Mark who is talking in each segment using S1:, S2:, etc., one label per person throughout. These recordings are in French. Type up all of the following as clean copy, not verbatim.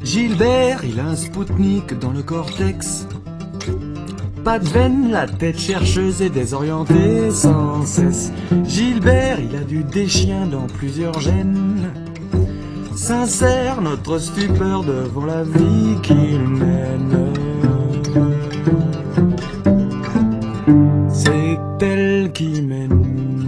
S1: Gilbert, il a un Spoutnik dans le cortex. Pas de veine, la tête chercheuse et désorientée sans cesse. Gilbert, il a du déchien dans plusieurs gènes. Sincère notre stupeur devant la vie qu'il mène. C'est elle qui mène.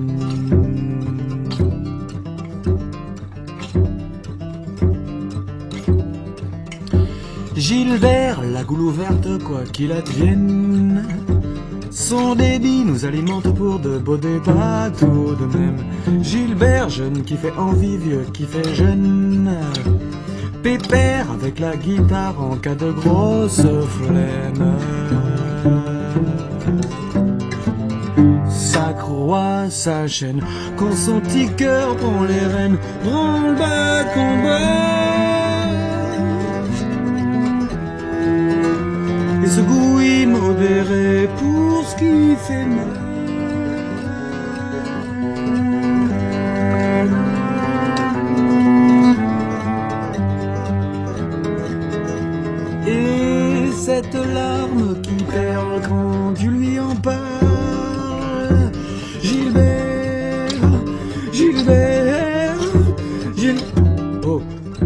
S1: Gilbert, la goule ouverte, quoi qu'il advienne. Son débit nous alimente pour de beaux débats tout de même. Gilbert, jeune qui fait envie, vieux qui fait jeune. Pépère avec la guitare en cas de grosse flemme. Sa croix, sa chaîne, quand son petit cœur prend les rênes, branle-bas combat. Et ce goût immodéré pour ce qui fait mal. Et cette larme qui perle quand tu lui en parles. Gilbert, Gilbert, Gilbert. Oh.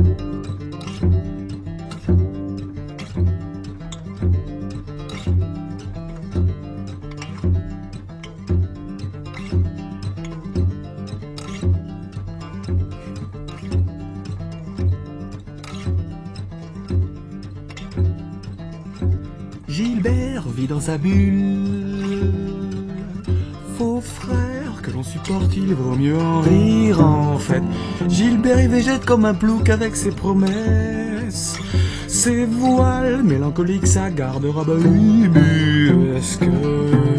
S1: Gilbert vit dans sa bulle. Faux frère que l'on supporte, il vaut mieux en rire en fait. Gilbert il végète comme un plouc avec ses promesses. Ses voiles mélancoliques, sa garde-robe ubuesque.